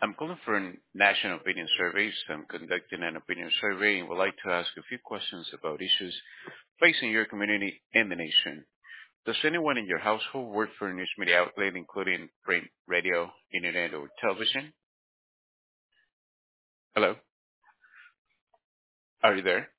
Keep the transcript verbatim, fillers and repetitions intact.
I'm calling for a national opinion survey. So I'm conducting an opinion survey and would like to ask a few questions about issues facing your community and the nation. Does anyone in your household work for a news media outlet, including print, radio, internet, or television? Hello, are you there?